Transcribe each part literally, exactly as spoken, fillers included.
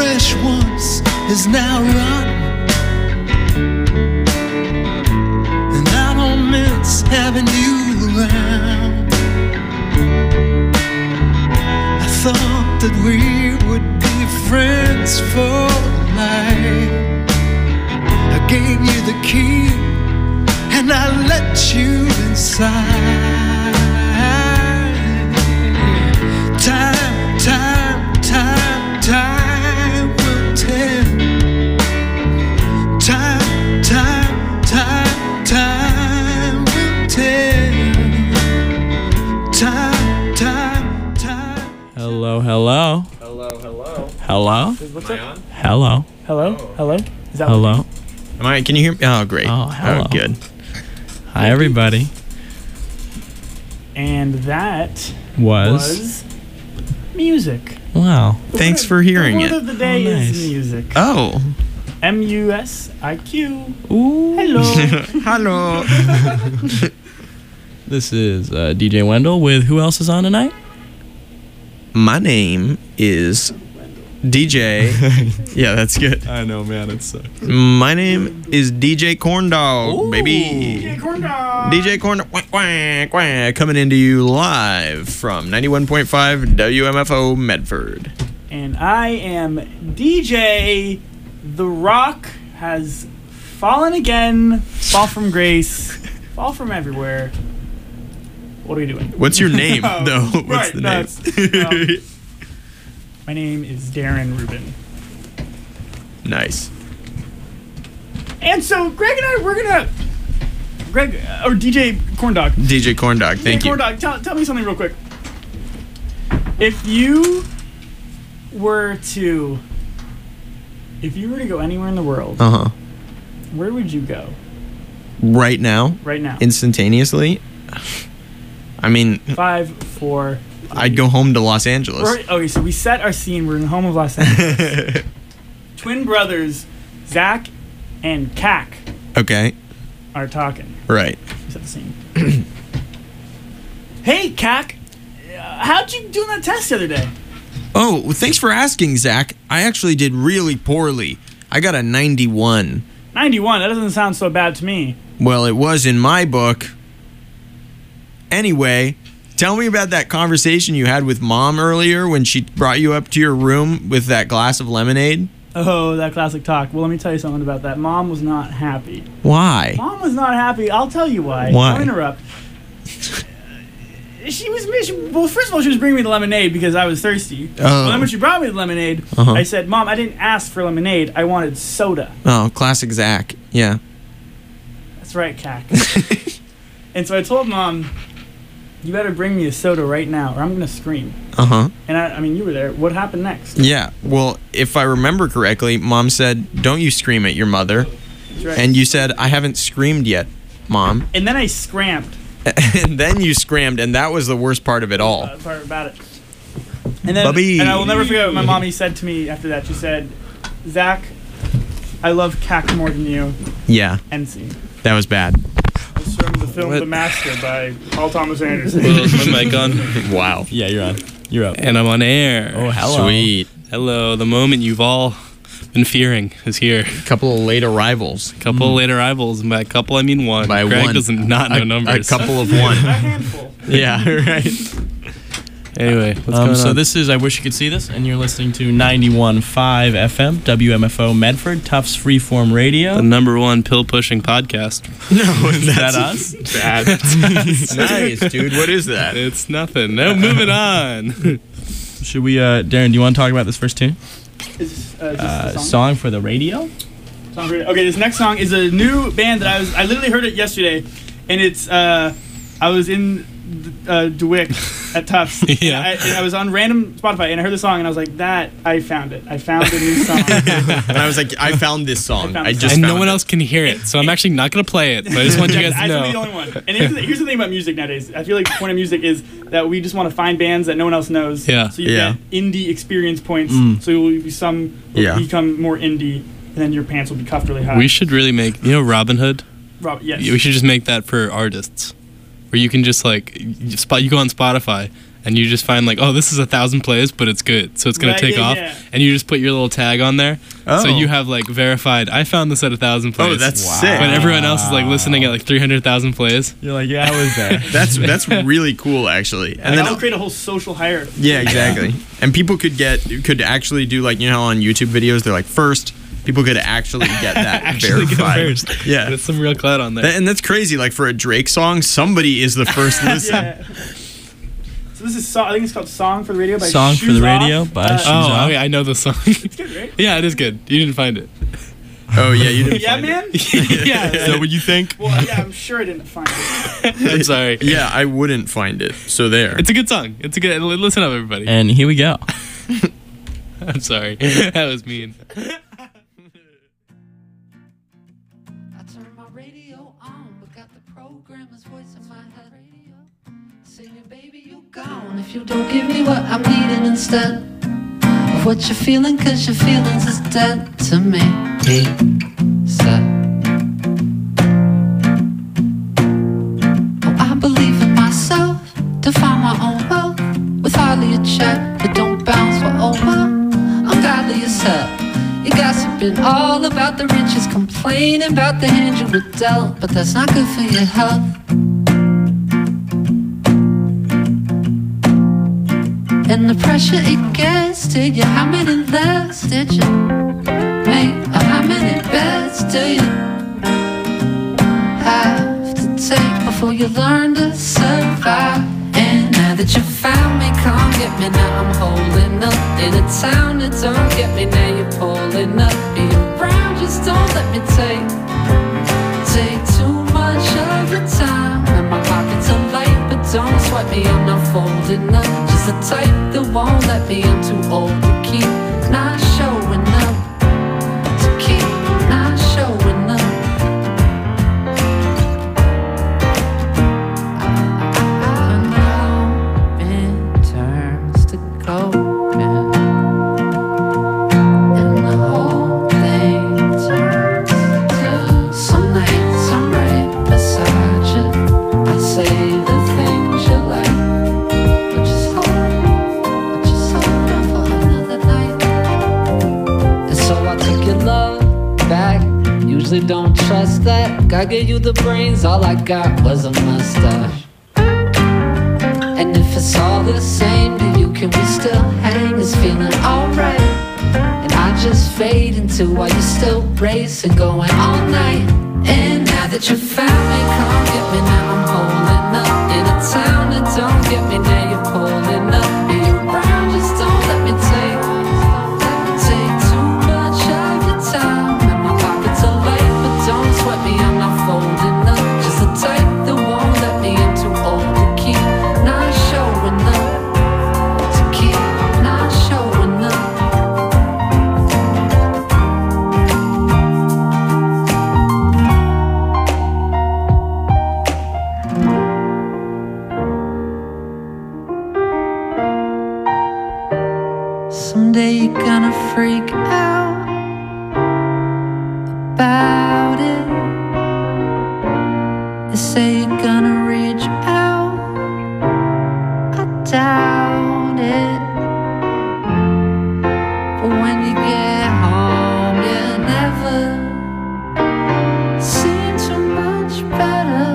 flesh once is now rotten, and I don't miss having you around. I thought that we would be friends for life. I gave you the key and I let you inside. Time, time, time, time will tell. Time, time, time, time will tell. Time, time, time. Hello, hello. Hello, hello. Hello. What's up? Hello. Hello? Hello? Is that Hello. Am I? Can you hear me? Oh, great. Oh, hello. good. Hi, everybody. And that Was. was music. Wow. Thanks The for word- hearing the it. word of the day Oh, nice. is music. Oh. M U S I Q. Ooh. Hello. Hello. This is uh, D J Wendell with who else is on tonight? My name is D J. Yeah, that's good. I know, man. It sucks. My name is D J Corndog, Ooh. baby. Corn dog. D J Corndog, quack, quack, quack, coming into you live from ninety-one point five W M F O Medford. And I am D J. The Rock has fallen again. Fall from grace. Fall from everywhere. What are we doing? What's your name, Oh, though? What's right, the no, name? it's- um, My name is Darren Rubin. Nice. And so Greg and I, we're gonna, Greg uh, or D J Corndog. D J Corndog, thank D J you. Corndog, tell tell me something real quick. If you were to, if you were to go anywhere in the world, Uh huh. where would you go Right now, right now? instantaneously. I mean, Five, four. I'd go home to Los Angeles. We're, okay, so we set our scene. We're in the home of Los Angeles. Twin brothers, Zach and Cac, Okay, are talking. right. We set the scene. Hey, Cac, uh, how'd you do on that test the other day? Oh, well, thanks for asking, Zach. I actually did really poorly. I got a ninety-one. ninety-one. That doesn't sound so bad to me. Well, it was in my book. Anyway, tell me about that conversation you had with Mom earlier when she brought you up to your room with that glass of lemonade. Oh, that classic talk. Well, let me tell you something about that. Mom was not happy. Why? Mom was not happy. I'll tell you why. Why? I'll interrupt. She was, she, well, first of all, she was bringing me the lemonade because I was thirsty. Oh. Well, then when she brought me the lemonade, Uh-huh. I said, Mom, I didn't ask for lemonade. I wanted soda. Oh, classic Zach. Yeah. That's right, Cac. And so I told Mom, you better bring me a soda right now or I'm going to scream. Uh-huh. And I, I mean, you were there. What happened next? Yeah. Well, if I remember correctly, Mom said, "Don't you scream at your mother." That's right. And you said, "I haven't screamed yet, Mom." And then I scramped. And then you scrammed, and that was the worst part of it all. Uh, part about it. And then, Bubby. and I will never forget what my mommy said to me after that. She said, Zach, I love Cac more than you. Yeah, End scene. that was bad. It's from the film What? The Master by Paul Thomas Anderson. Well, is my mic on? Wow. Yeah, you're on. You're up. And I'm on air. Oh, hello. Sweet. Hello. The moment you've all been fearing is here. Couple of late arrivals. A couple late arrivals. And by a couple, I mean one. By Greg one. does not know a, numbers. A couple of one. A handful. Yeah, right. Anyway, what's Um, going so on? this is I Wish You Could See This, and you're listening to ninety-one point five F M, W M F O Medford, Tufts Freeform Radio. the number one pill-pushing podcast. No, Is that us? bad. Nice, dude. What is that? It's nothing. No, moving on. Should we, uh, Darren, do you want to talk about this first tune? Is, uh, is this Uh, the song? song for the radio? Song for- Okay, this next song is a new band that I was. I literally heard it yesterday, and it's. Uh, I was in uh, DeWitt at Tufts. Yeah. And I, and I was on random Spotify, and I heard the song, and I was like, "That I found it. I found a new song." And I was like, I found this song. I found I this just and found no one it. else can hear it, so I'm actually not going to play it. So I just want you guys I to have to be the know. only one. And here's the, here's the thing about music nowadays. I feel like the point of music is that we just want to find bands that no one else knows. Yeah. So you Yeah. get indie experience points. Mm. So you'll be some will Yeah. become more indie, and then your pants will be cuffed really high. We should really make, you know, Robin Hood? Rob, yes. We should just make that for artists. Where you can just like, you spot, you go on Spotify and you just find like, oh, this is a thousand plays, but it's good, so it's gonna Right, take yeah, off, yeah. and you just put your little tag on there, Oh. so you have like verified. I found this at a thousand plays. Oh, that's Wow. sick. When everyone else is like listening at like three hundred thousand plays. You're like, yeah, I was there. That's that's really cool, actually. And And then that'll create a whole social hierarchy. yeah, exactly. And people could get could actually do like you know how on YouTube videos they're like first. People could actually get that Actually get verified. first. Yeah. There's some real clout on there. That- and that's crazy. Like for a Drake song, somebody is the first listen. Yeah. So this is so- I think it's called "Song for the Radio" by Song for Shoes the Off. Radio by Uh, Shoes oh, Off. okay, I know the song. It's good, right? Yeah, it is good. You didn't find it. Oh yeah, you didn't. Yeah, find man. It. Yeah. Is that what you think? Well, yeah, I'm sure I didn't find it. I'm sorry. Yeah, I wouldn't find it. So there. It's a good song. It's a good. Listen up, everybody. And here we go. I'm sorry. That was mean. I turn my radio on, but got the programmer's voice in my head. Singing, baby, you gone if you don't give me what I'm needing instead of what you're feeling, cause your feelings is dead to me. He said, oh, I believe in myself to find my own wealth with hardly a check that don't bounce for oh well. I'm godly as hell. You gossiping all about the riches, complaining about the hand you were dealt, but that's not good for your health. And the pressure it gets to you, how many lives did you make? Or how many beds do you have to take before you learn to survive? And now that you found me, come get me. Now I'm holding up in a town that don't get me. Now you're pulling up, be around, just don't let me take Take too much of your time. And my pockets are light, but don't sweat me, I'm not folding up. Just the type that won't let me, I'm too old to keep not showing up. To keep not showing up. I know in terms to go in, and the whole thing turns to some nights I'm right beside you. I say the things you like, but just hold, but just hold on for another night. And so I take your love back. Usually don't trust that. God gave you the brains, all I got was a mustache. And if it's all the same to you, can we still hang? It's feeling alright. And I just fade into while you're still racing, going all night. And now that you found me, come get me. Now I'm holding up in a town that don't get me. Now you're pulling up, be around, just don't let me take Take too much of your time. And my pockets are light, but don't sweat me, I'm not folding up. Just the type that won't let me, I'm too old to keep not showing up. To keep not showing up. Someday you're gonna freak out about it. You say you're gonna reach out, I doubt it. But when you get home, you never seem too much better.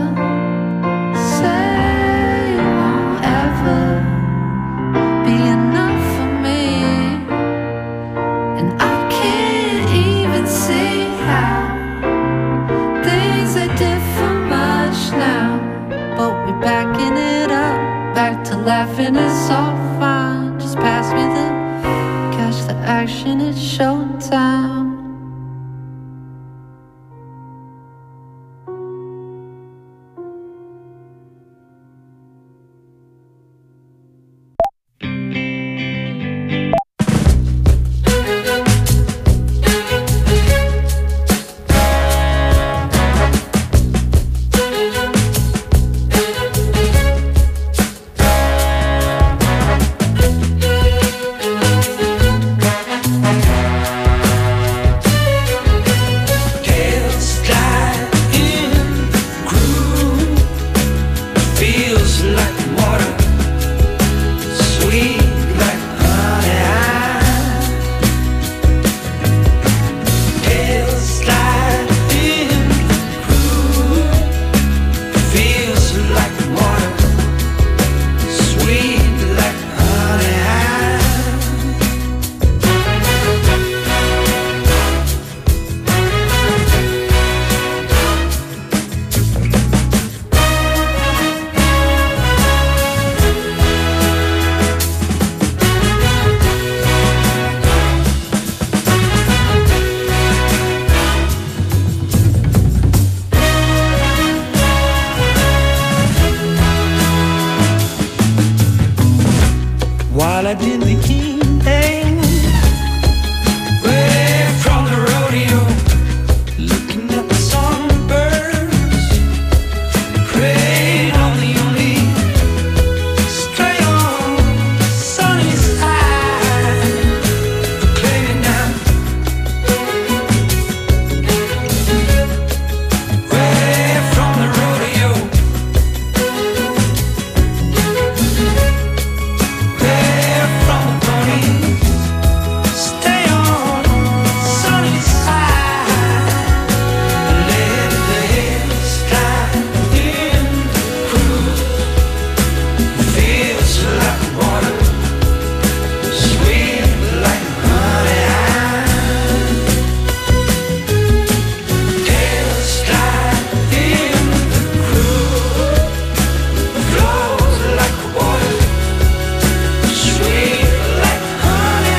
Say you won't ever be enough for me, and I can't even see how things are different much now. But we're backing it up, back to laughing, it's all fine. Just pass me the catch the action, it's showtime. riding in the evening, way from the rodeo, looking at the songbirds, praying on the only stray on the sunny side, claiming now, way from the rodeo, way from the ponies, stay on the sunny side, let the hills slide in the cruise. Feels like water, sweet like honey. Hills slide in the cruise, flows like water, sweet like honey.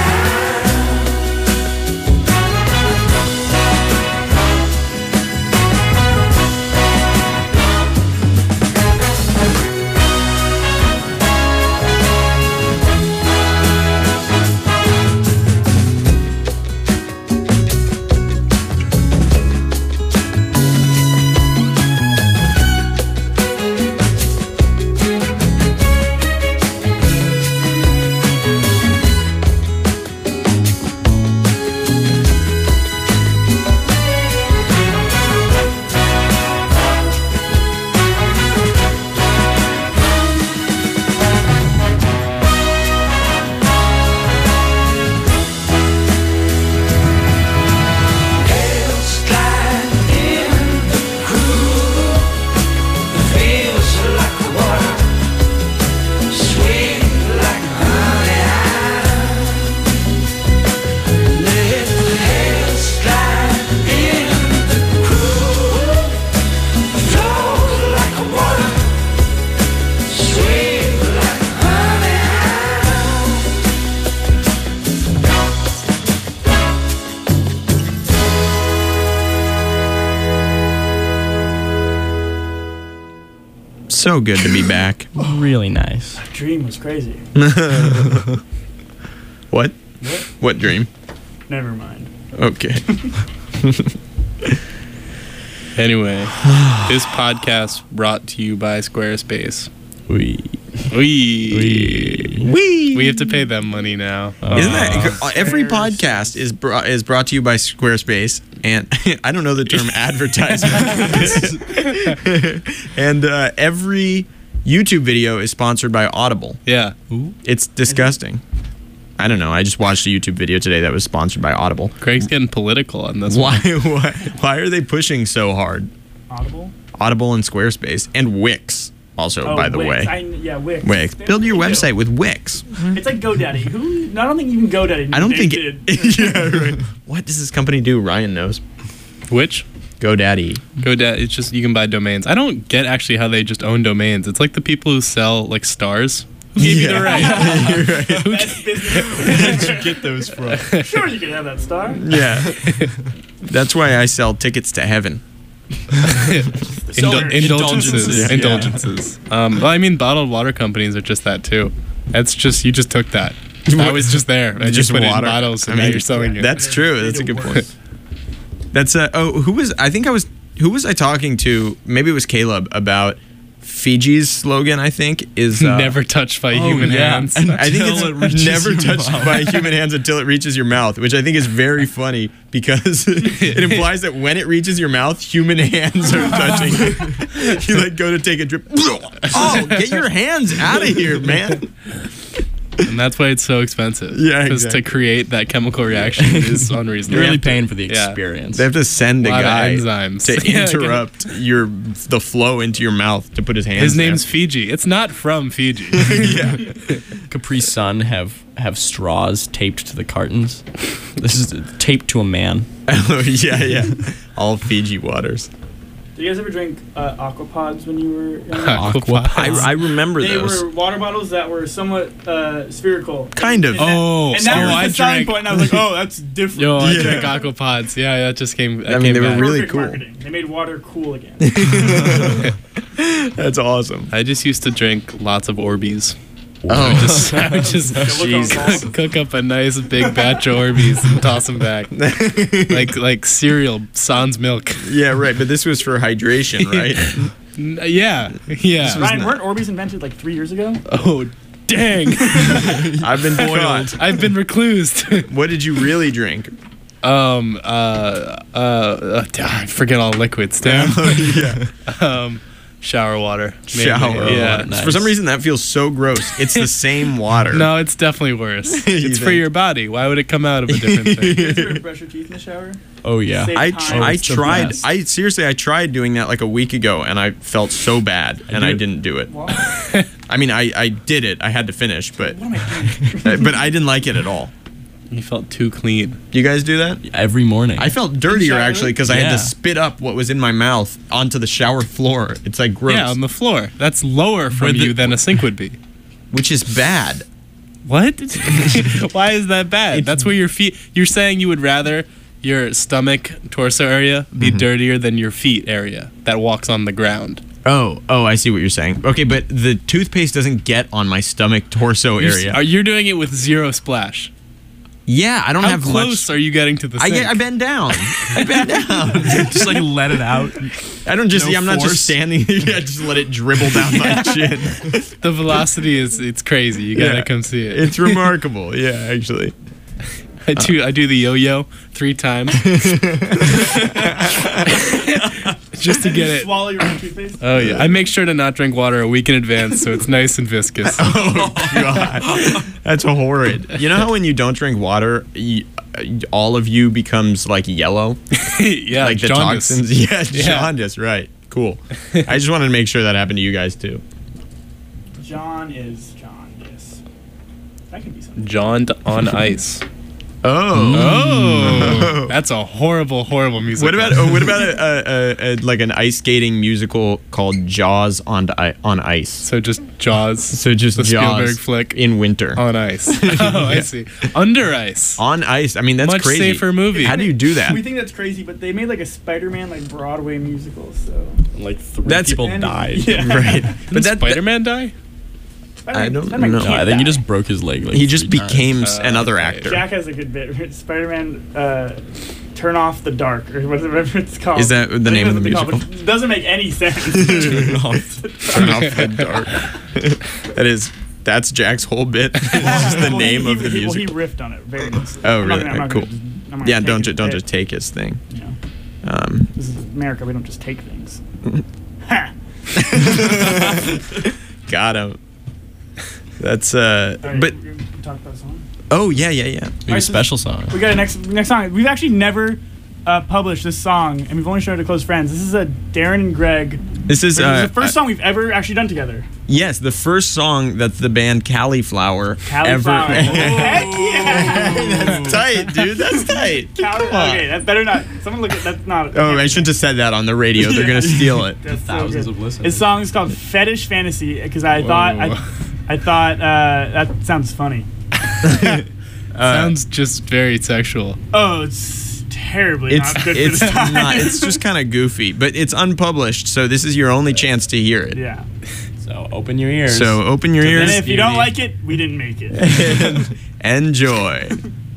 Hills slide in the cruise, feels like water, sweet like honey. Let the hills slide in the cruise, flows like water, sweet like honey. So good to be back. Really nice. That dream was crazy. What? What? What dream? Never mind. Okay. Anyway, this podcast brought to you by Squarespace. We. We Wee. we have to pay them money now. Isn't that Uh, every Squares. podcast is brought is brought to you by Squarespace, and I don't know the term advertisement, and uh, every YouTube video is sponsored by Audible. Yeah. It's disgusting. I don't know. I just watched a YouTube video today that was sponsored by Audible. Craig's getting political on this Why? one. Why? Why are they pushing so hard? Audible? Audible and Squarespace and Wix also, Oh, by the Wix. way. I, yeah, Wix. Wix. They- Build your they do. website with Wix. It's like GoDaddy. Who? I don't think even GoDaddy. I don't they think did. it. Yeah, right. What does this company do? Ryan knows. Which? GoDaddy. GoDaddy, it's just you can buy domains. I don't get actually how they just own domains. It's like the people who sell like stars. Who gave you the right? You're right. Best business. Where'd you get those from? Sure, you can have that star. Yeah. That's why I sell tickets to heaven. Indul- indulgences. Yeah. Indulgences. Um, well, I mean, bottled water companies are just that too. That's just you just took that. That was just there. And Just just put water. it in bottles, and I now mean, you're selling it. That's true. That's a Made it good point. worse. That's uh oh who was I think I was who was I talking to? Maybe it was Caleb about Fiji's slogan. I think is uh, never touched by Oh, human yeah. hands. And- I think Until it it's reaches never your touched mouth. by human hands until it reaches your mouth, which I think is very funny because it implies that when it reaches your mouth, human hands are touching it. You like go to take a drip. Oh, get your hands out of here, man. And that's why it's so expensive. Yeah, Because exactly. to create that chemical reaction is unreasonable. You're really paying for the Yeah. experience. They have to send a Lot of guy enzymes. to Yeah, interrupt your the flow into your mouth to put his hands. His there. name's Fiji. It's not from Fiji. yeah. Capri Sun have have straws taped to the cartons. This is taped to a man. Oh yeah, yeah. All Fiji waters. Did you guys ever drink uh, Aquapods when you were younger? Aqua. I, I remember They those. were water bottles that were somewhat uh, spherical. Kind of. And that, Oh, and that oh, was I the selling drank- point. And I was like, oh, that's different. Yo, I Yeah. drank Aquapods. Yeah, that just came. That I mean, came they were back. really Perfect cool. marketing. They made water cool again. That's awesome. I just used to drink lots of Orbeez. Oh, Just, I would just Jesus. cook up a nice big batch of Orbeez and toss them back, like like cereal, sans milk. Yeah, right. But this was for hydration, right? N- Yeah, yeah. Ryan, weren't Orbeez invented like three years ago? Oh, dang! I've been boiled. I've been reclused. What did you really drink? um, uh, uh, uh, I forget all liquids. Damn. yeah. um, shower water. Maybe. Shower. Yeah. water. For some reason, that feels so gross. It's the same water. No, it's definitely worse. You It's for think? your body. Why would it come out of a different thing? You guys ever brush your teeth in the shower? Oh yeah. Save I, time. tr- I it's the tried. best. I seriously, I tried doing that like a week ago, and I felt so bad, and do I it. didn't do it. Why? I mean, I, I did it. I had to finish, but What am I doing? but I didn't like it at all. You felt too clean. You guys do that? Every morning. I felt dirtier shower? actually because I had Yeah. to spit up what was in my mouth onto the shower floor. It's like gross, Yeah, on the floor. That's lower from With the- you than a sink would be. which is bad. What? Why is that bad? That's where your feet. You're saying you would rather your stomach, torso area be Mm-hmm. dirtier than your feet area that walks on the ground. Oh, oh, I see what you're saying. Okay, but the toothpaste doesn't get on my stomach, torso You're, area. Are you doing it with zero splash? yeah, I don't How have close much. are you getting to the I sink? get, I bend down. I bend down. just like let it out. I don't just. No yeah, I'm not force. just standing. Yeah, just let it dribble down my chin. the velocity is it's crazy. You gotta Yeah. come see it. It's remarkable. Yeah, actually. I do I do the yo-yo three times just to get it. Swallow your own toothpaste? Oh yeah, I make sure to not drink water a week in advance so it's nice and viscous. Oh God, that's horrid. You know how when you don't drink water, you, all of you becomes like yellow, yeah, like the jaundice. toxins. Yeah, Yeah. jaundice. Right. Cool. I just wanted to make sure that happened to you guys too. John is John, yes. That could be something. Jawned on ice. Oh. Oh, that's a horrible, horrible music. What about oh, what about a, a, a, a like an ice skating musical called Jaws on I- on ice? So just Jaws. So just the Jaws Spielberg flick in winter on ice. Oh, I see. Under ice. on ice. I mean that's Much crazy. safer movie. How do you do that? We think that's crazy, but they made like a Spider-Man like Broadway musical, so. Like three That's- people And- died. Yeah. Right. Didn't But that, Spider-Man die? Spider-Man- I don't Spider-Man know. No, can't I think he die. just broke his leg. Like he just three times. became Uh, another okay. actor. Jack has a good bit. Spider-Man, uh, Turn Off the Dark, or whatever it's called. Is that the I think name of that's the what they call it, musical? but it doesn't make any sense. Turn off, turn off the dark. That is that's Jack's whole bit. It's just the Well, name he, of the he, musical. Well, he riffed on it very nicely. Oh, I'm not really? gonna- I'm not Cool. gonna just- I'm not Yeah, gonna don't take ju- his don't bit, just take his thing. You know, Um, this is America. We don't just take things. Ha! got him. That's uh, All right, but we can talk about a song. oh yeah, yeah, yeah. Maybe a Alright, so- special song. We got a next next song. We've actually never uh, published this song, and we've only shown it to close friends. This is a Darren and Greg. This is This uh, is the first uh, song we've ever actually done together. yes, the first song that the band Cauliflower Cauliflower. ever. Heck yeah! That's tight, dude. That's tight. Cauli- Come on. okay, that better not. Someone look at that's not. Oh, I shouldn't have said that on the radio. They're gonna steal it. That's so Thousands good. of listeners. His song is called Fetish Fantasy because I thought I, Whoa. I thought uh, that sounds funny. Sounds just very sexual. Oh, it's terribly It's not good it's for the time. not. It's just kind of goofy, but it's unpublished, so this is your only chance to hear it. yeah. So open your ears. So open your And ears. if you don't like it, we didn't make it. and enjoy.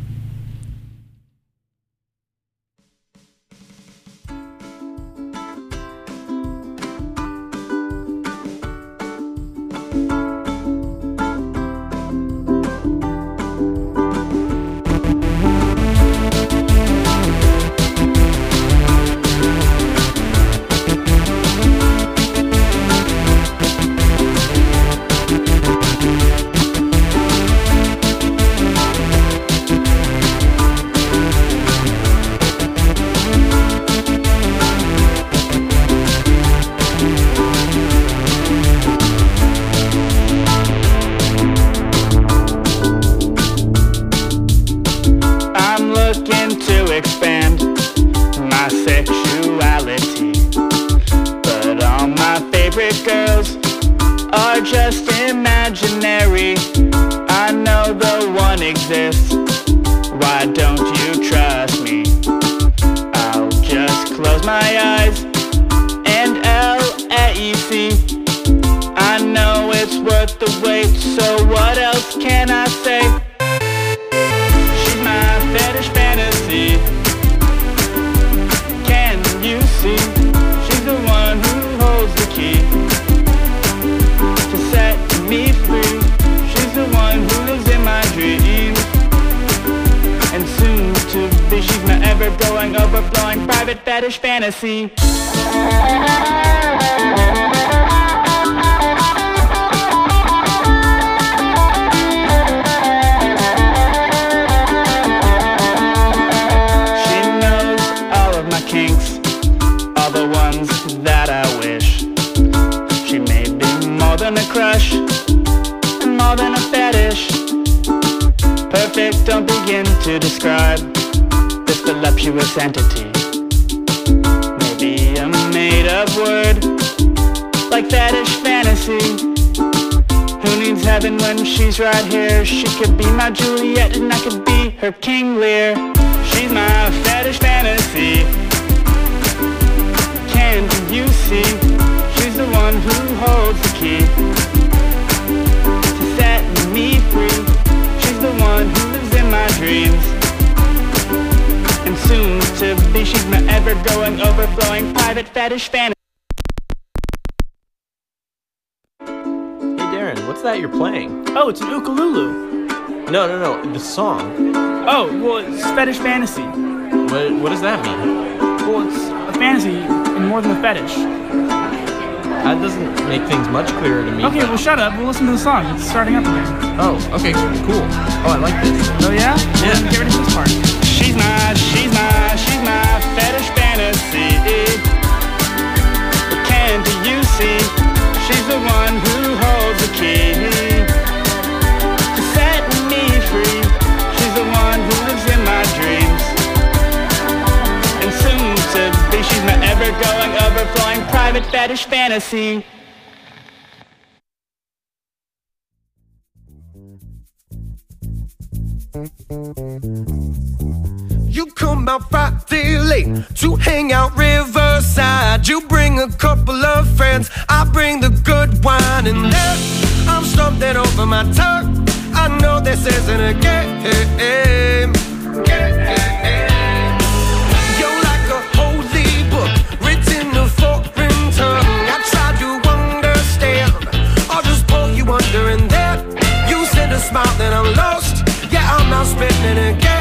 I'm looking to expand my sexuality, but all my favorite girls are just imaginary. I know the one exists. Why don't you trust me? I'll just close my eyes and I'll let you see. I know it's worth the wait, so what? ever-growing, overflowing private fetish fantasy. She knows all of my kinks, all the ones that I wish. She may be more than a crush, more than a fetish. Perfect, don't begin to describe this voluptuous entity. Maybe a made-up word, like fetish fantasy. Who needs heaven when she's right here? She could be my Juliet and I could be her King Lear. She's my fetish fantasy. Can't you see? She's the one who holds the key to set me free. She's the one who lives in my dreams. And soon to be, she's my ever-growing, overflowing private fetish fantasy. Hey Darren, what's that you're playing? Oh, it's an ukulele. No, no, no, the song. Oh, well, it's fetish fantasy. What, what does that mean? Well, it's a fantasy and more than a fetish. That doesn't make things much clearer to me. Okay, but- well, shut up. We'll listen to the song. It's starting up again. Oh, okay, cool. Oh, I like this. Oh, yeah? Yeah. Well, get ready for this part. She's my, she's my, she's my fetish fantasy. Can't you see? She's the one who holds the key to set me free. She's the one who lives in my dreams. And soon to be, she's my ever-going, overflowing private fetish fantasy. You come out Friday late to hang out Riverside. You bring a couple of friends, I bring the good wine. And there, I'm stumbling over my tongue. I know this isn't a game. You're like a holy book written in foreign tongue. I try to understand, I'll just pull you under. And there, you send a smile, then I'm lost. Yeah, I'm not spinning again.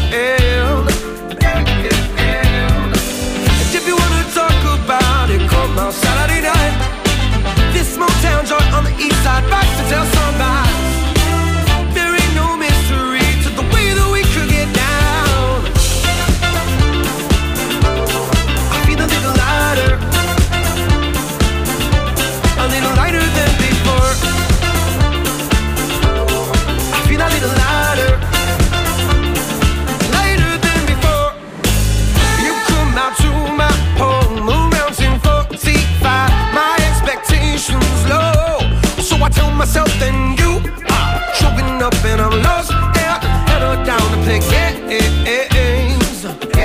And if you wanna talk about it, come on Saturday night. This small town joint on the east side, back to tell sunrise. There ain't no mystery to the way that we could get down. I feel a little lighter, a little lighter than before. I feel a little lighter, lighter than before. You come out to my home around ten forty-five. My expectations low, so I tell myself then you are showing up and I'm lost. Yeah, head her down to play games.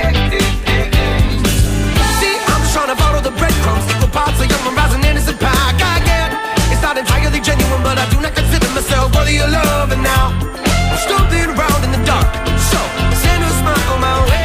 See, I'm just trying to follow the breadcrumbs, equal parts of young and rising innocent pie. I get it's not entirely genuine, but I do not consider myself worthy of love. And now I'm stumbling around in the dark, so send a smile on my way.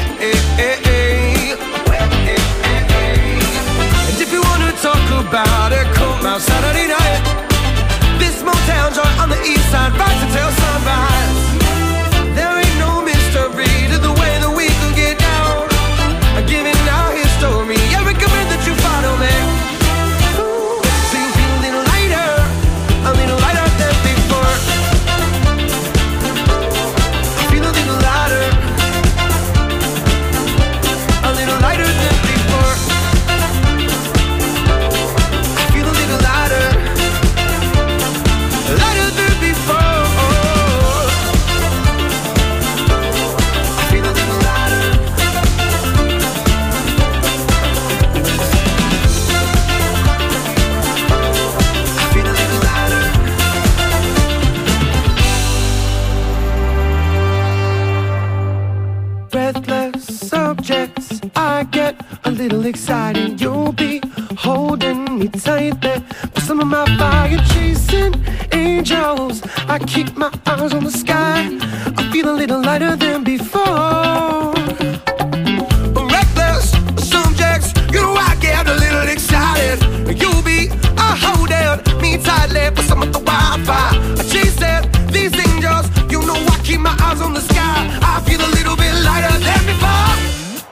And if you wanna talk about it, come out Saturday night. This small town joint on the east side, right to tell sunrise. There ain't no mystery to the way that we could get down. Giving our history, I recommend that you follow me. Ooh, so you feel a little lighter, a little lighter than before. I feel a little lighter, a little lighter than before. I feel a little lighter, lighter than before. I feel a little lighter. I feel a little lighter. Breathless subjects, I get a little excited. You'll be holding me tight there with some of my fire chasing angels. I keep my eyes on the sky. I feel a little lighter than before. Reckless subjects, you know I get a little excited. You'll be a holding me tightly for some of the Wi-Fi. I chasing these angels, you know I keep my eyes on the sky. I feel a little bit lighter than before.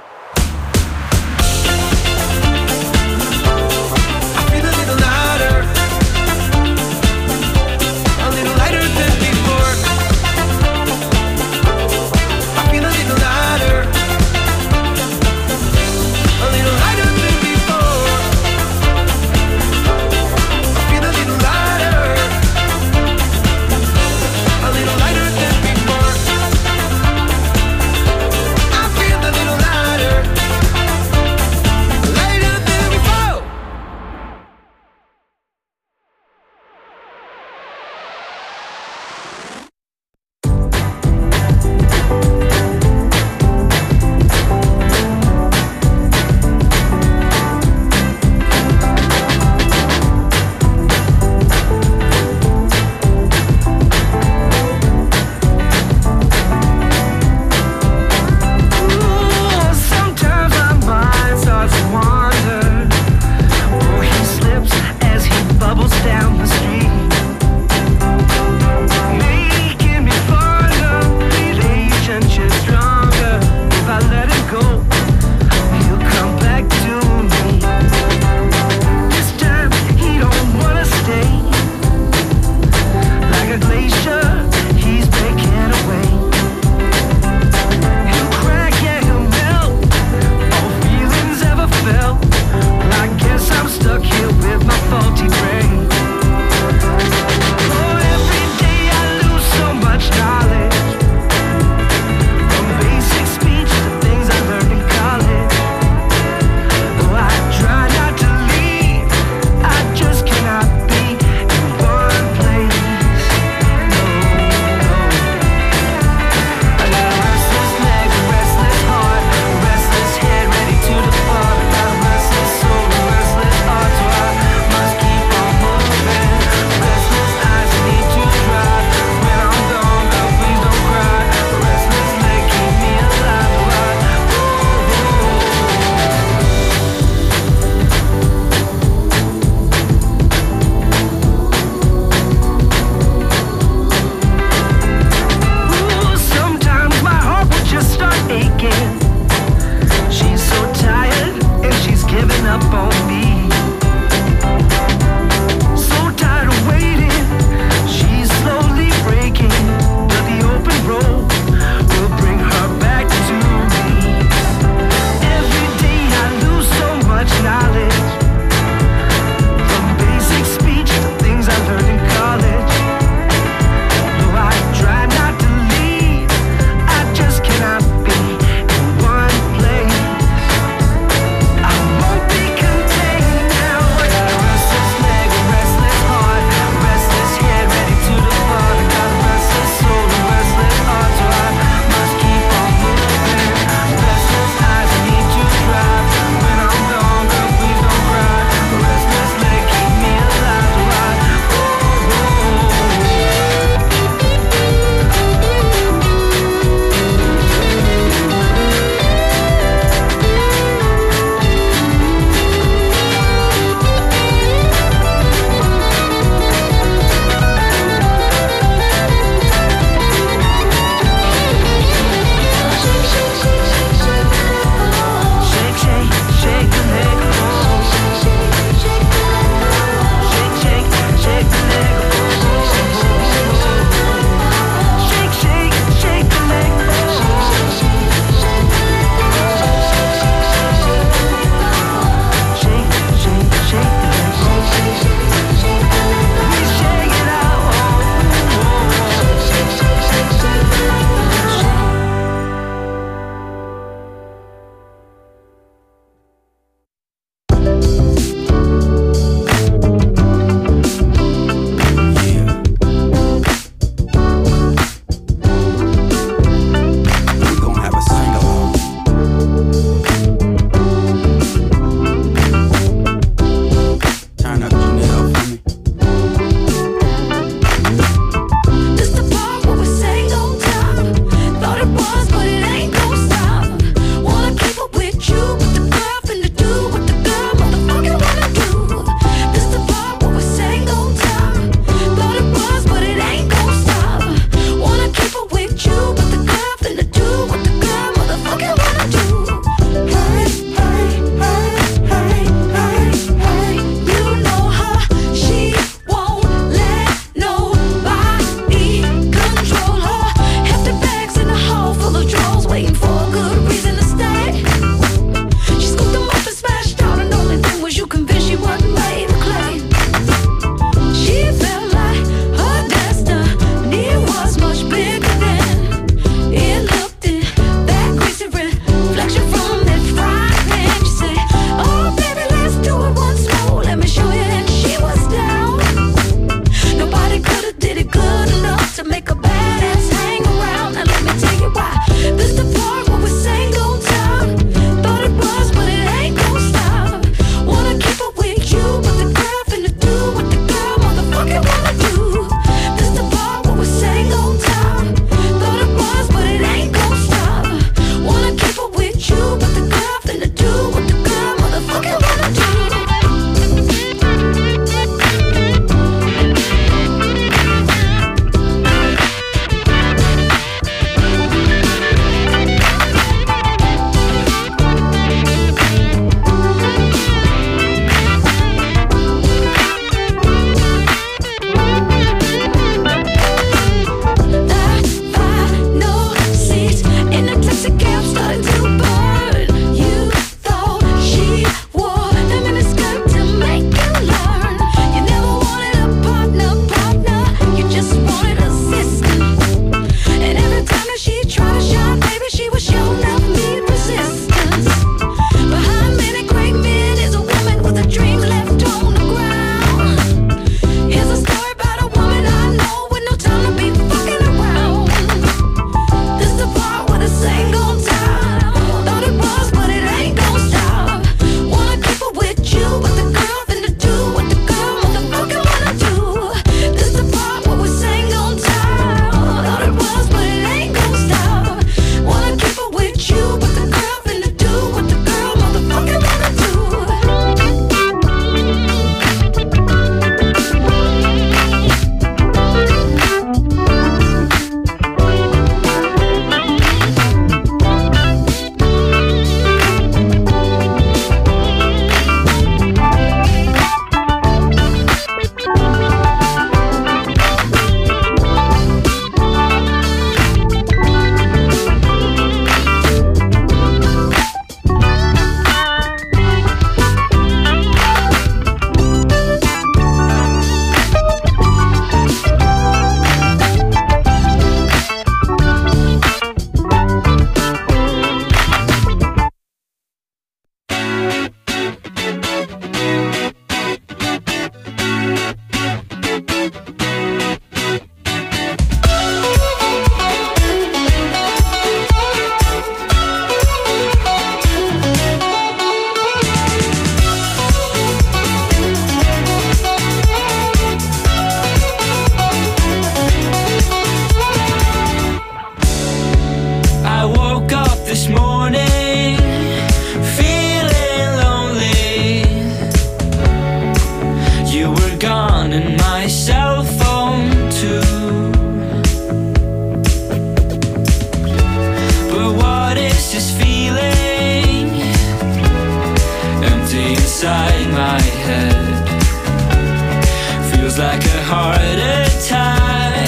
inside my head. Feels like a heart attack.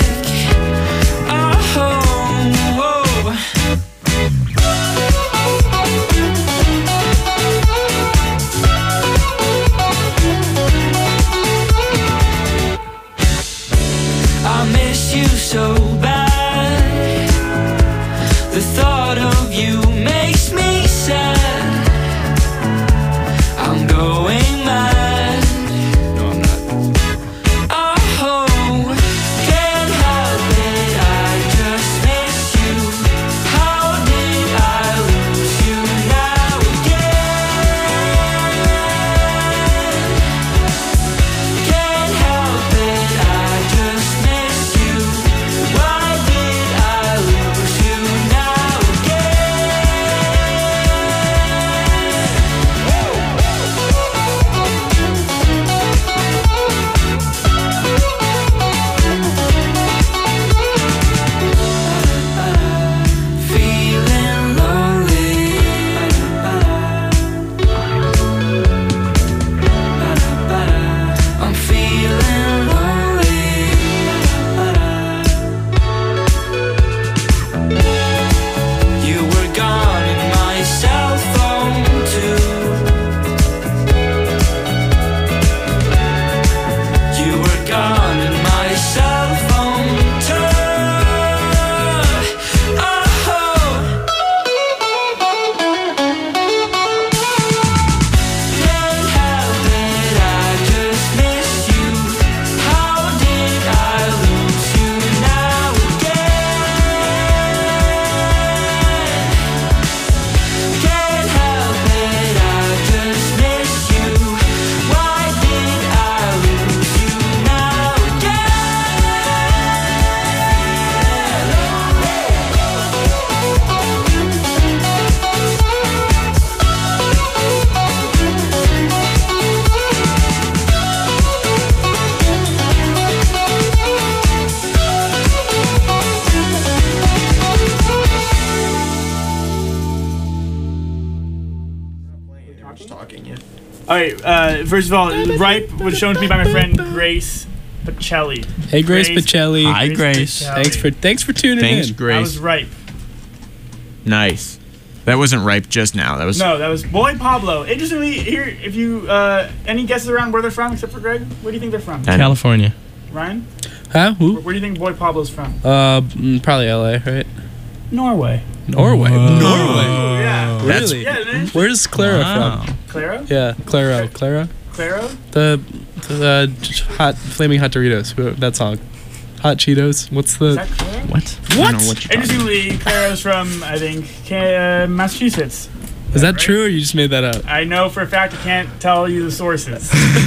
Oh, whoa. I miss you so bad. The thought of you makes me sad. I'm going mad. No, I'm not. Oh, can't help it. I just miss you. How did I lose you now again? Can't help it. I just miss you. Why did I lose you now again? Feeling lonely. I'm feeling lonely. You were gone in my cell phone too. You were gone in my cell phone too. Oh, can't help it. I just miss you. How did I lose you now again? Can't help it. I just miss you. Why did I lose you now Just talking, yeah. All right. Uh, first of all, Ripe was shown to me by my friend Grace Pacelli. Hey, Grace Pacelli. Hi, Grace. Pacelli. Thanks for thanks for tuning Thanks, in. That Grace. was Ripe. Nice. That wasn't ripe just now. That was. No, that was Boy Pablo. Interestingly, here, if you uh, any guesses around where they're from, except for Greg, where do you think they're from? And- California. Ryan, Huh? where, Who? where do you think Boy Pablo's from? Uh, mm, probably L A, right? Norway. Norway. Norway. Oh, yeah. That's- Really? Yeah, isn't it? Where's Clara Wow. from? Claro? Yeah, Claro. Clara. Claro? The the uh, hot flaming hot Doritos. Who- That song. Hot Cheetos. What's Is the that Claro? What? I don't know what you're talking Interestingly, Claro's from, I think, Ca- uh, Massachusetts. Is that right? true or you just made that up? I know for a fact I can't tell you the sources.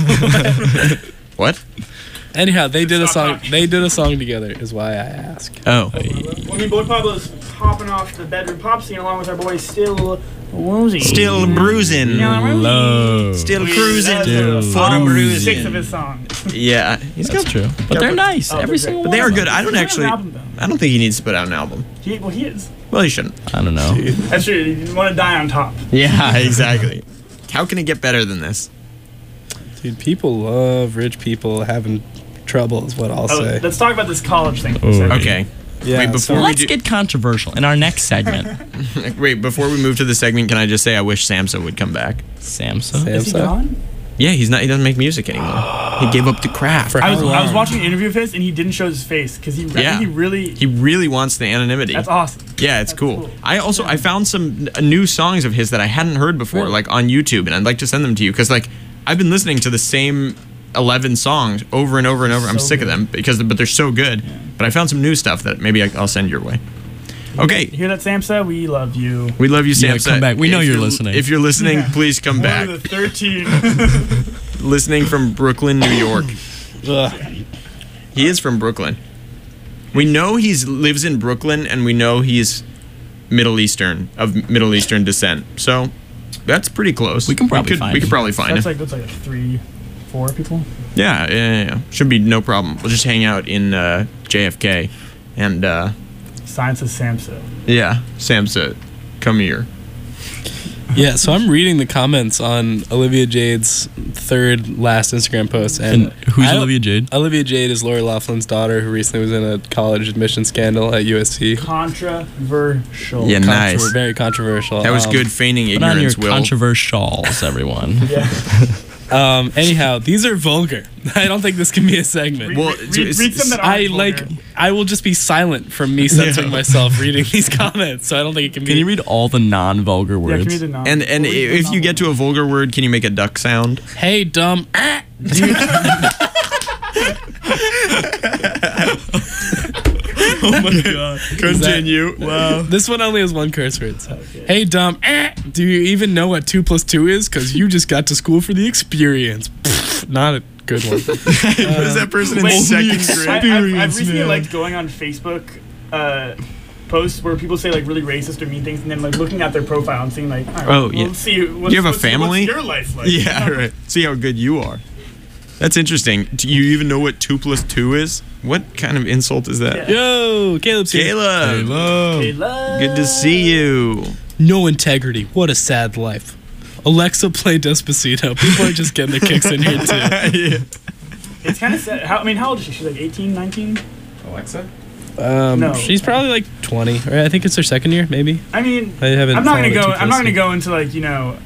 What? Anyhow, they did a Stop song. talking. They did a song together. Is why I ask. Oh. I mean, Boy Pablo's popping off the bedroom pop scene along with our boy Still Woozy. Still bruising. Low. Still We- cruising. that's, uh, For all the bruising. Six of his songs. Yeah, he's That's got. true. But they're nice. Oh, Every they're single great. But they one are of them. good. I don't He's actually. got an album, though. I don't think he needs to put out an album. He, well, he is. Well, he shouldn't. I don't know. That's true. You didn't want to die on top. Yeah, exactly. How can it get better than this? Dude, people love rich people having trouble. Is what I'll Oh, say. let's talk about this college thing for a Oh. second. Okay. Yeah. Wait, before so- we Let's do- get controversial in our next segment. Wait, before we move to the segment, can I just say I wish Samsa would come back? Samsa. Is he Samsa? gone? Yeah, he's not. He doesn't make music anymore. He gave up the craft. For I was, how I was long? watching an interview of his and he didn't show his face because he, I Yeah. think he really. He really wants the anonymity. That's awesome. Yeah, it's That's cool. cool. I also I found some n- new songs of his that I hadn't heard before, Really? like on YouTube, and I'd like to send them to you because like I've been listening to the same eleven songs over and over and over. I'm So sick of good. them because but they're so good. But I found some new stuff that maybe I, I'll send your way. Okay, You hear that, Samsa? We love you. we love you, Yeah, Samsa. come back. We know If you're listening. If you're listening, please come One back. of the thirteen. Listening from Brooklyn, New York. Ugh. He is from Brooklyn. We know he's lives in Brooklyn, and we know he's Middle Eastern of Middle Eastern descent. So that's pretty close. We can probably could, find We him. could probably find That's him. like that's like three, four people. Yeah, yeah, yeah, yeah. Should be no problem. We'll just hang out in uh, J F K, and uh, Science is Samsa. yeah, Samsa, come here. Yeah, so I'm reading the comments on Olivia Jade's third last Instagram post, and, And who's I don't- Olivia Jade? Olivia Jade is Lori Laughlin's daughter, who recently was in a college admission scandal at U S C. Controversial. Yeah, Contro- nice. Very controversial. That was Um, good feigning Put on your ignorance, Will. controversials, everyone. Yeah. Um, anyhow, these are vulgar. I don't think this can be a segment. Read, Well, read, it's- read, read some that aren't I like. vulgar. I will just be silent from me censoring myself reading these comments. So I don't think it can be. Can you read all the non-vulgar Yeah, words? give me the non- And and read the if you get to a non-vulgar. vulgar word, can you make a duck sound? Hey, dumb. Ah, Oh my god. Continue. wow. This one only has one curse word. So. Hey, dumb. Ah, do you even know what two plus two is? Because you just got to school for the experience. Pfft, not a good one. What is that person in Wait, second I, grade? I've, I've recently liked going on Facebook uh, posts where people say like really racist or mean things, and then like looking at their profile and seeing like, all right, Oh, well, yeah. let's see. What's, Do you have a what's- family? What's your life like? Yeah, right. See how good you are. That's interesting. Do you even know what two plus two is? What kind of insult is that? Yeah. Yo, Caleb's here. Caleb. Caleb. Good to see you. No integrity. What a sad life. Alexa, play Despacito. People are just getting their kicks in here too. Yeah. It's kind of sad. How, I mean, how old is she? She's like eighteen, nineteen? Alexa? Um, No. She's probably like twenty. Or I think it's her second year, maybe. I mean, I haven't. I'm not gonna followed it go. too I'm not gonna closely. go into like you know.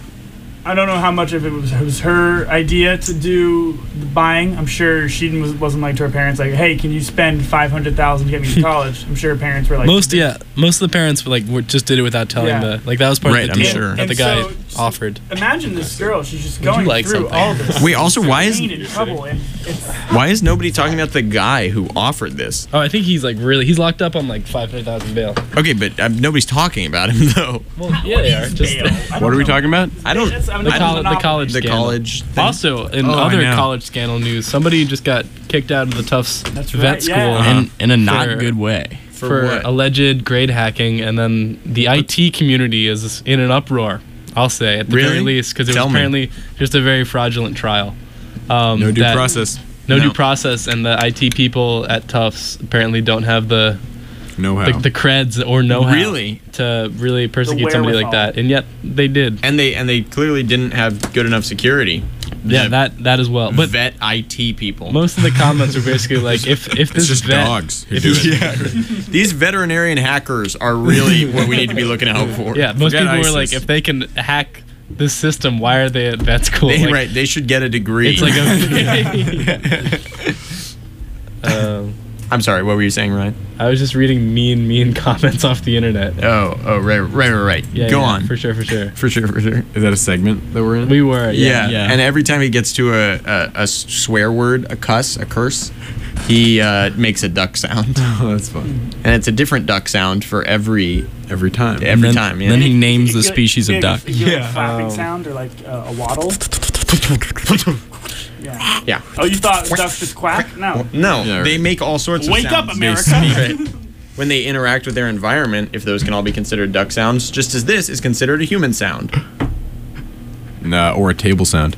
I don't know how much of it was, was her idea to do the buying. I'm sure she was, wasn't like to her parents like, "Hey, can you spend five hundred thousand to get me to college?" I'm sure her parents were like, Most, yeah, most of the parents were like were, just did it without telling Yeah. the like that was part Right, of the I'm deal sure. that And the guy so- offered. Imagine this girl. She's just Would you going like through something? all this. Wait, also, why is pain and trouble, and it's why is nobody talking about the guy who offered this? Oh, I think he's like really he's locked up on like five hundred thousand bail. Okay, but uh, nobody's talking about him though. Well, yeah, they are. Just bail. I don't What are we know. talking about? I don't. That's- I mean, the, that's coll- the monopoly. college The scandal. college. Thing. Also, in Oh, I other know. college scandal news, somebody just got kicked out of the Tufts That's vet right, school yeah. in, in a not For- good way. For for, what? alleged grade hacking, and then the I T community is in an uproar. I'll say at the very Really? least because it Tell was me. apparently just a very fraudulent trial. Um, No due that- process. No, No. due process, and the I T people at Tufts apparently don't have the Know how. the, the creds or know-how Really? to really persecute somebody like wherewithal. that, and yet they did. And they and they clearly didn't have good enough security. Yeah, The that that as well. But vet I T people. most of the comments are basically like, if if it's this just vet, dogs who if do this- it. Yeah. These veterinarian hackers are really what we need to be looking out for. yeah, most Forget people were ISIS. like, if they can hack this system, why are they at vet school? They, Like, right, they should get a degree. It's like a. um, I'm sorry, what were you saying, Ryan? I was just reading mean, mean comments off the internet. Oh, oh, right, right, right, right. Yeah, Go yeah, on. for sure, for sure. For sure, for sure. Is that a segment that we're in? We were, Yeah. yeah. Yeah. And every time he gets to a, a, a swear word, a cuss, a curse, he uh, makes a duck sound. Oh, that's fun. And it's a different duck sound for every Every time. every then, time. Yeah. Then he names It the could- species it of could- duck. it could be like Yeah. a flapping Um, sound or like uh, a waddle. Yeah. yeah. Oh, you thought ducks just quack? No. No, Yeah, they right. make all sorts of Wake sounds. up, They America. speak. When they interact with their environment, if those can all be considered duck sounds, just as this is considered a human sound. Nah, or a table sound.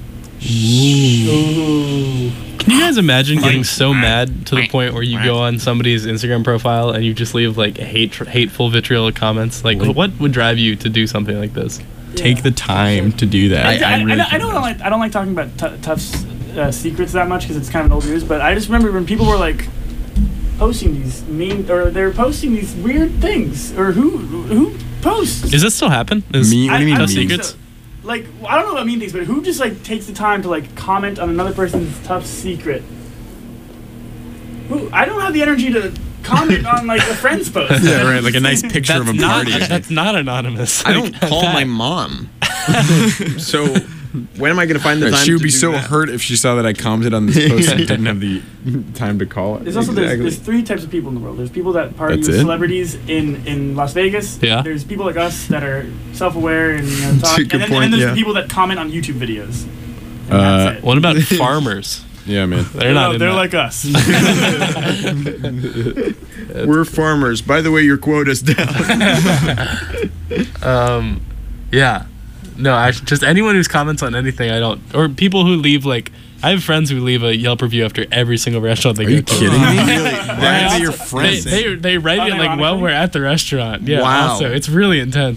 Can you guys imagine getting so mad to the point where you go on somebody's Instagram profile and you just leave like hate, hateful, vitriolic comments? Like, what would drive you to do something like this? Take the time to do that. I, I, I I, really don't- I can't don't like I don't like talking about t- Tufts uh, secrets that much because it's kind of an old news. But I just remember when people were like posting these mean or they were posting these weird things or who who posts. Does that still happen? Is Me- what do you mean I, I Tufts don't think secrets? so. Like I don't know about mean things, but who just like takes the time to like comment on another person's tough secret? Who I don't have the energy to comment on like a friend's post. Yeah, right. Like a nice picture of a not, party. that's not anonymous. I don't Like, call that- my mom. So when am I going to find the Right, time she would to be do so that? hurt if she saw that I commented on this post and didn't have the time to call it. There's also there's, Exactly. there's three types of people in the world. There's people that party That's with it? celebrities in, in Las Vegas. Yeah. There's people like us that are self-aware and you know, talk. Good and, then, point, and then there's yeah. the people that comment on YouTube videos. And Uh, that's it. What about farmers? Yeah, man. They're not. No, in they're that. like us. We're farmers. By the way, your quota's down. Um, yeah. No, I just anyone who's comments on anything, I don't, or people who leave like, I have friends who leave a Yelp review after every single restaurant they Are go you to. kidding me? Why are your They, friends? they they write it like while Unironically? we're at the restaurant. Yeah. Wow. Also, it's really intense.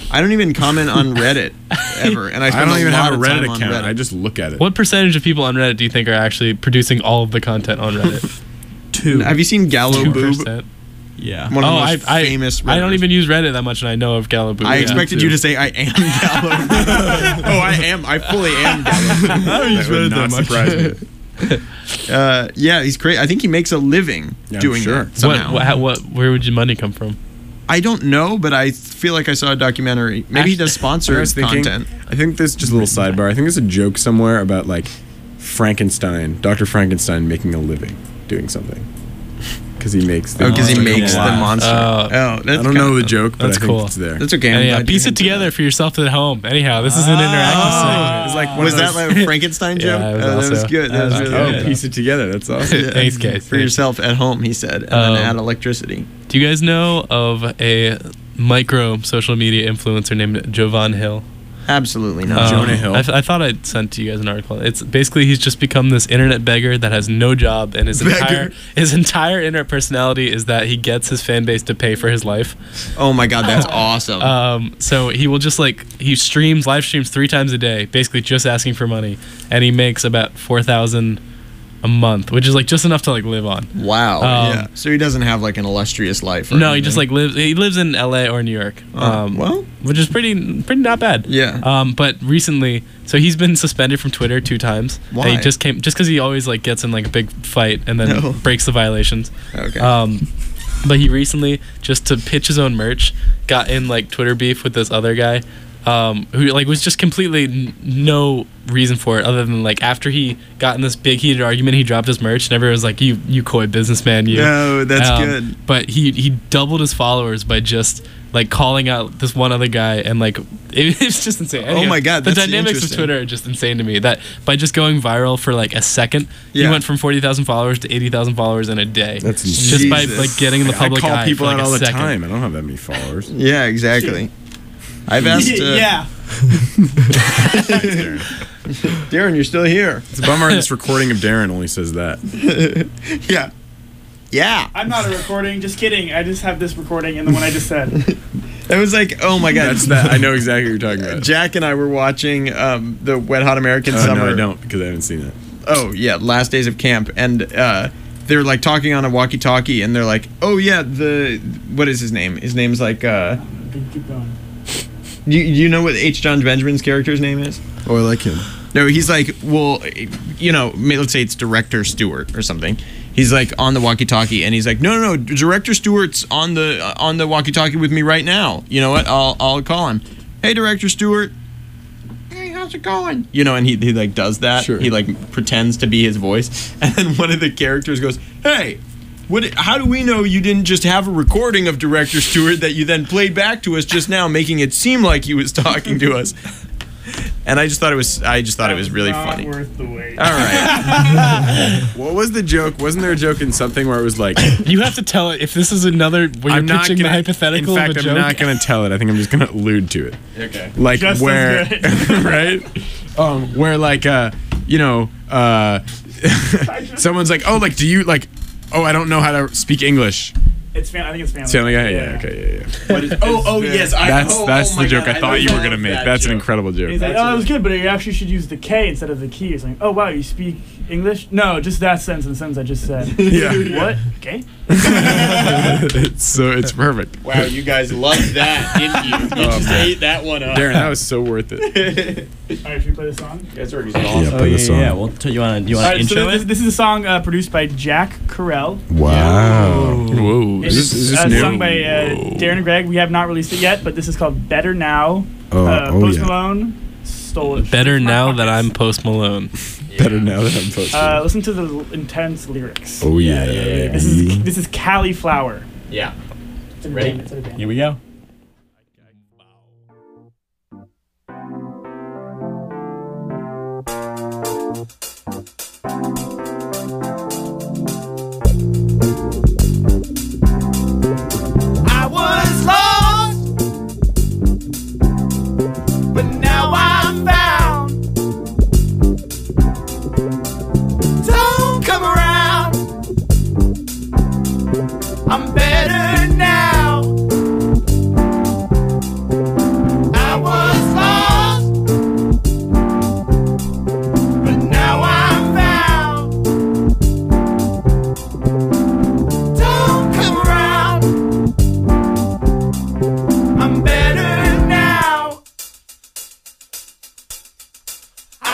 I don't even comment on Reddit ever, and I, I spend don't a even lot have a of Reddit time on account. Reddit. I just look at it. What percentage of people on Reddit do you think are actually producing all of the content on Reddit? Two. Have you seen Gallo Two Boob? percent. Yeah. One of Oh, the I, most I, famous. I don't Redditors. even use Reddit that much, and I know of Gallo Boob. I Yeah. expected you to say I am Gallo. Oh, I am. I fully am Gallo. I don't use That would Reddit not that much. surprise me. Uh, yeah, he's great. I think he makes a living Yeah, I'm doing sure. that somehow. What, what, how- what? Where would your money come from? I don't know, but I feel like I saw a documentary. Maybe he does I sponsored was thinking. content. I think this is just a little sidebar. I think there's a joke somewhere about like Frankenstein, Doctor Frankenstein making a living doing something because he makes. The Oh, because he monster makes come the alive. monster. Uh, oh, that's I don't know kinda the fun. joke, but That's I think cool. it's there. That's okay. I'm And yeah, glad you piece it hinted together that. for yourself at home. Anyhow, this is an interactive segment. It's like one Was of that those- like a Frankenstein Yeah, joke? it was Oh, that was also- good. That that was was really Oh, good. piece it together. That's awesome. Yeah. Thanks, guys. For yourself at home, he said, and Um, then add electricity. Do you guys know of a micro social media influencer named Jovan Hill? Absolutely not. Um, Jonah Hill? I, th- I thought I'd sent to you guys an article. It's basically he's just become this internet beggar that has no job, and his entire his entire internet personality is that he gets his fan base to pay for his life. Oh my god, that's awesome. Um, so he will just like he streams live streams three times a day, basically just asking for money, and he makes about four thousand a month, which is like just enough to like live on. wow. um, yeah. So he doesn't have like an illustrious life. Or No, he anything. just like lives. He lives in L A or New York. Oh, Um, well. which is pretty pretty not bad. Yeah. Um, but recently, so he's been suspended from Twitter two times. And Why? he just came just because he always like gets in like a big fight and then No. breaks the violations. Okay. Um, but he recently, just to pitch his own merch, got in like Twitter beef with this other guy, um, who like was just completely n- no reason for it other than like after he got in this big heated argument, he dropped his merch and everyone was like, "You you coy businessman, you." No, that's Um, good. But he he doubled his followers by just like calling out this one other guy and like it, it's just insane. Oh my God, the that's dynamics of interesting. Twitter are just insane to me. That by just going viral for like a second, Yeah. he went from forty thousand followers to eighty thousand followers in a day. That's just by Jesus. like getting in the I public call eye people for like out a all the second. time. I don't have that many followers. Yeah, exactly. I've asked. Uh, yeah. Darren, you're still here. It's a bummer this recording of Darren only says that. Yeah. Yeah. I'm not a recording. Just kidding. I just have this recording and the one I just said. It was like, oh my god. That's that. I know exactly what you're talking about. Jack and I were watching um, the Wet Hot American Oh, Summer. no, I don't because I haven't seen it. Oh yeah, last days of camp, and uh, they're like talking on a walkie-talkie, and they're like, "Oh yeah, the what is his name? His name's like, uh, Keep keep going. you you know what H. John Benjamin's character's name is? Oh, I like him. No, he's like, well, you know, may- let's say it's Director Stewart or something. He's like on the walkie-talkie, and he's like, no, no, no, Director Stewart's on the uh, on the walkie-talkie with me right now. You know what? I'll I'll call him. Hey, Director Stewart. Hey, how's it going? You know, and he, he like does that. Sure. He like pretends to be his voice, and then one of the characters goes, "Hey, what? How do we know you didn't just have a recording of Director Stewart that you then played back to us just now, making it seem like he was talking to us?" And I just thought it was I just thought it was really Not funny. All worth the wait. right. What was the joke? Wasn't there a joke in something where it was like, You have to tell it if this is another where you're I'm not pitching gonna, the hypothetical in fact, of a I'm joke. not going to tell it. I think I'm just going to allude to it. Okay. Like Just as where, good. right? Um, where like, uh, you know, uh, someone's like, oh, like, do you like, oh, I don't know how to speak English. It's fam- I think it's family. Family Guy, yeah, okay, yeah, yeah. What is, oh, oh yes. I, That's oh, that's oh the my joke God, I thought you were love gonna make. that That's an joke. incredible joke. He's like, oh, that was good, but you actually should use the K instead of the key. It's like, oh, wow, you speak English? No, just that sentence and the sentence I just said. Yeah. What? Okay. it's so it's perfect. Wow, you guys loved that, didn't you? You Oh, just man. ate that one up. Darren, that was so worth it. All right, should we play the song? Guys are Yeah, exhausted. Oh play yeah, the song. yeah. Well, t- you want to you All want to right, so intro this, it? this is a song uh, produced by Jack Carell. Wow. Whoa. It's Is this, is this uh, new? sung by uh, Darren and Greg. We have not released it yet, but this is called Better Now. Oh, uh, oh, Post yeah. Malone stole it. Better from my now that pockets. I'm Post Malone. Better now that I'm posted. Uh, listen to the l- intense lyrics. oh yeah. yeah, yeah, yeah. This is this is Cauliflower. Yeah. It's in Ready? band, it's in band. Here we go. I was lost, but now I'm found. Don't come around. I'm better now.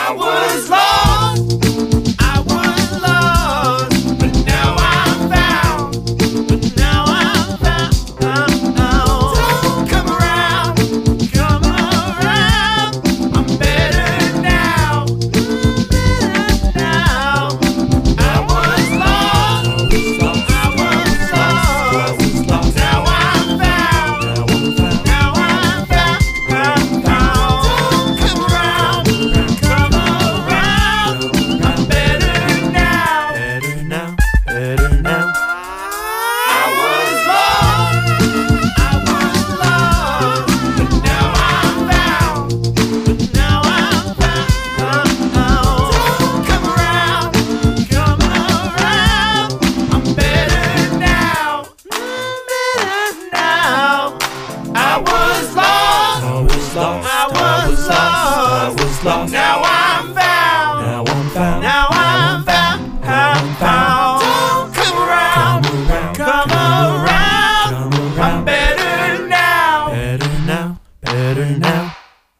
I was lost, I was lost, but now I'm found, but now I'm found. Don't come around, come around. I'm better now, better now. I was lost, I was lost, now I'm found, now I'm found. Don't come around, come around. I'm better now, better now, better now. I was lost, I was lost, but now I'm found, but now I'm found. Don't come around, come around. I'm better now, better now. I was lost, I was lost, I was lost, I was lost. Now I'm found, now I'm found, now I'm found, I'm found. Don't come around, come around, I'm better now, better now, better now.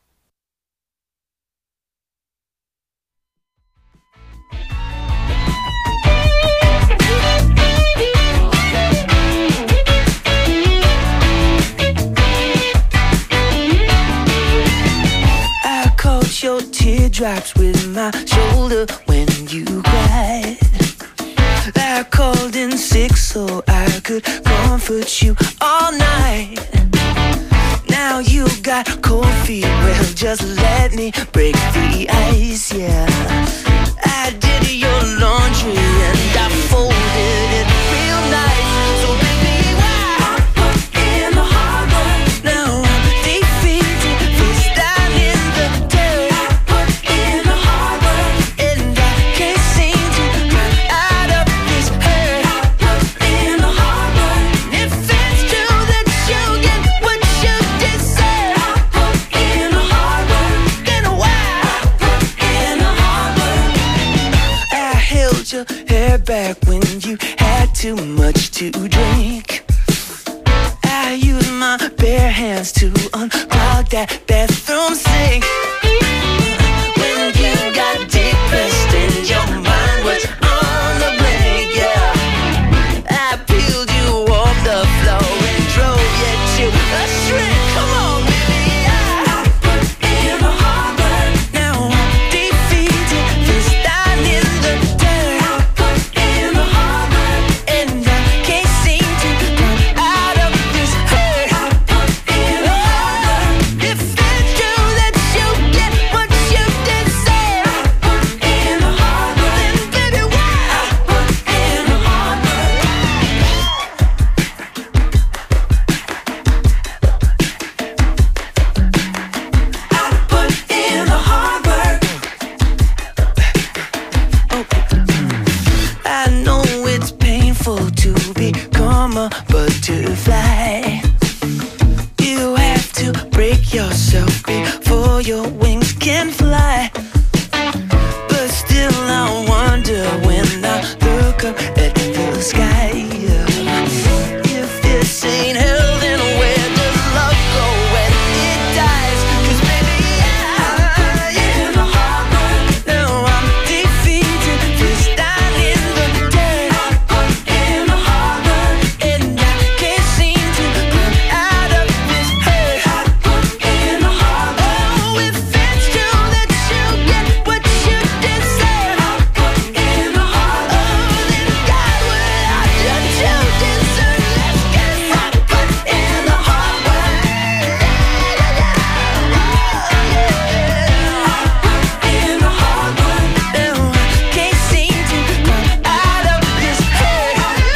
I caught your teardrops with my shoulder when you cried. I called in sick so I could comfort you all night. Now you got cold feet, well just let me break the ice, yeah. I did your laundry and I folded it real nice. So baby, why put in the hard work? Now I'm defeated, face down in the dirt. I put in the hard work and I can't seem to come out of this hurt. I put in the hard work. If it's true that you get what you deserve, I put in the hard work. Then why put in the hard work? I held your hair back when you had too much to drink. I used my bare hands to unclog that bathroom sink. When you got depressed and your mind was on the brink, yeah, I peeled you off the floor and drove you to a shrink. Come on, baby, I put in the hard work. Now I'm defeated, face down in the dirt. I put in the hard work and I can't seem to come out of this hurt. I put in the hard work. If it's true that you get what you deserve, I put in the hard work. Then baby, why I put in the hard work? I put in the hard work. I know it's painful to become a butterfly. You have to break yourself before your wings can fly. But still I wonder when I look up at the sky, if this ain't hell, then where does love go when it dies? 'Cause baby, I in the hard work. Now I'm defeated, face down in the dirt. I put in the hard work and I can't seem to come out of this hurt. I put in the hard work. Oh, if it's true that you get what you deserve, I put in the hard work. Oh, then God, what I done you deserve. Let's get it. I put in the hard work. In the hard work. Now I can't seem to come out of this hurt.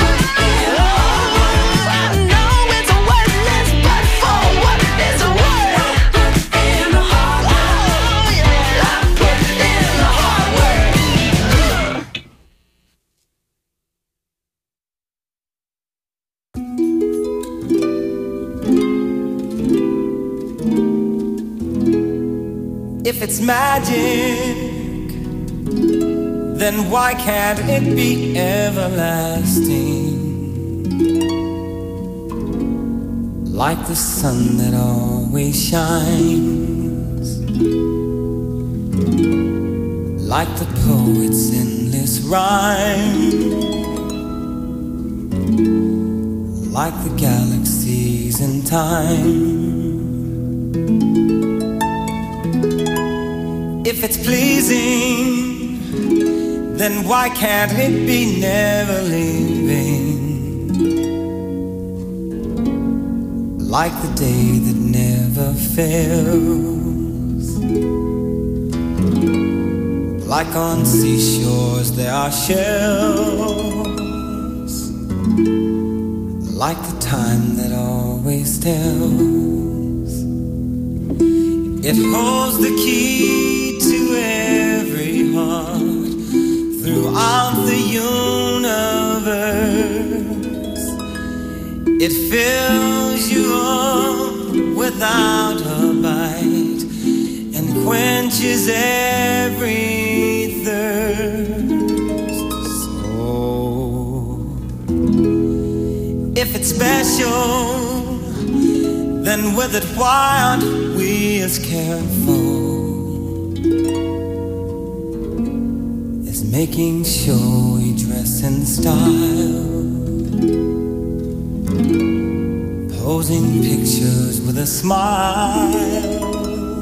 Oh, I know it's worthless, but for what it's worth, I put in the hard work. Oh yeah, I put in the hard work. If it's magic, then why can't it be everlasting? Like the sun that always shines. like the poet's endless rhyme, like the galaxies in time. If it's pleasing, then why can't it be never leaving? Like the day that never fails, like on seashores there are shells, like the time that always tells. It holds the key to every heart throughout the universe. It fills you up without a bite and quenches every thirst. So, if it's special, then with it why aren't we as careful as making sure we dress in style? Posing pictures with a smile,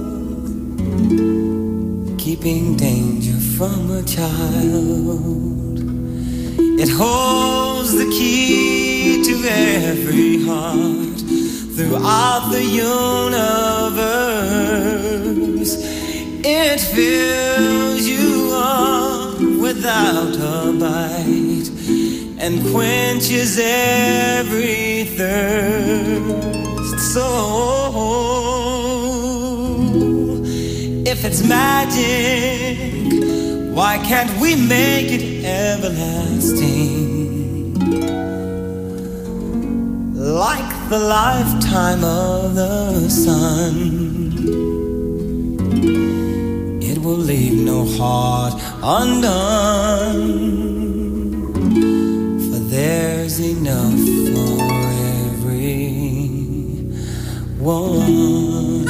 keeping danger from a child. It holds the key to every heart throughout the universe. It fills you up without a bite and quenches every thirst. So, if it's magic, why can't we make it everlasting? Like the lifetime of the sun, it will leave no heart undone. There's enough for everyone.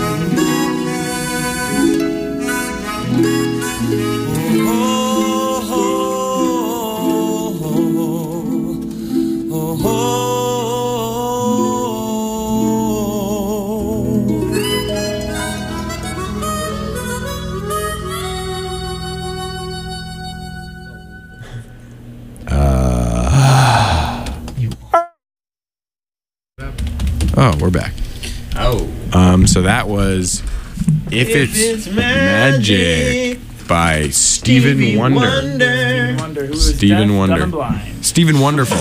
Oh, oh, oh, oh, oh, oh. Oh, we're back. Oh. Um, so that was If, If It's, It's Magic, Magic by Stephen Stevie Wonder. Stevie Wonder, who is Stephen deaf, Wonder. dumb, and blind. Stephen Wonderful.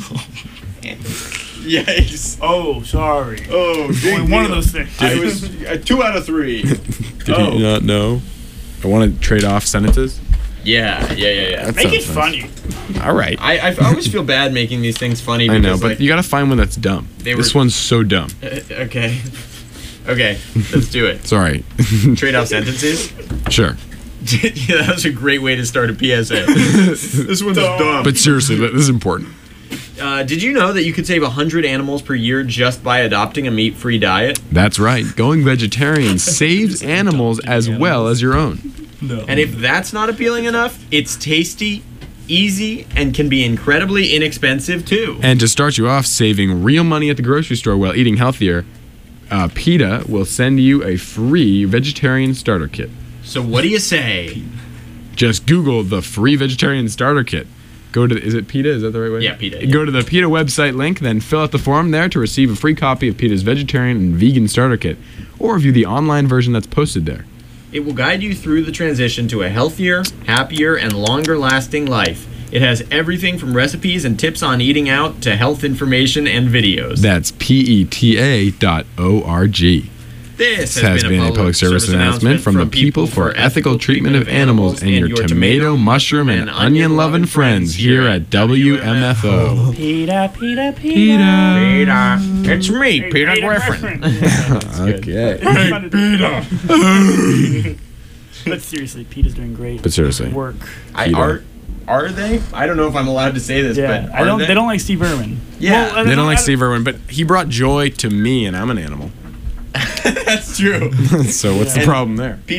Yes. Oh, sorry. Oh, big Only one of deal. those things. I was uh, two out of three. Did Oh. you not know? I want to trade off sentences. Yeah, yeah, yeah, yeah. That Make it sounds funny. nice. All right. I, I always feel bad making these things funny. I Because, know, but like, you got to find one that's dumb. They This were- one's so dumb. uh, okay, okay, let's do it. Sorry. Trade off sentences. Sure. Yeah, that was a great way to start a P S A. This one's dumb. But seriously, this is important. Uh, did you know that you could save one hundred animals per year just by adopting a meat-free diet? That's right. Going vegetarian saves animals as well as your own. No. And if that's not appealing enough, it's tasty, easy, and can be incredibly inexpensive too. And to start you off saving real money at the grocery store while eating healthier, uh, PETA will send you a free vegetarian starter kit. So what do you say? Just Google the free vegetarian starter kit. Go to, is it PETA? Is that the right way? Yeah, PETA, yeah. Go to the PETA website link, then fill out the form there to receive a free copy of PETA's vegetarian and vegan starter kit, or view the online version that's posted there. It will guide you through the transition to a healthier, happier, and longer-lasting life. It has everything from recipes and tips on eating out to health information and videos. That's P E T A dot O R G. This This has been a public service announcement from the people for ethical treatment of animals and your tomato, mushroom, and onion-loving friends here at W M F O. Peter, Peter, Peter. Peter. It's me, Hey, Peter Griffin. Okay. Hey, But seriously, Peter's doing great But seriously. work. I, Peter. are, are they? I don't know if I'm allowed to say this, Yeah, but I are don't. They? They don't like Steve Irwin. Yeah. Well, I They don't like I Steve Irwin, but he brought joy to me, and I'm an animal. That's true. So what's the Yeah. problem there?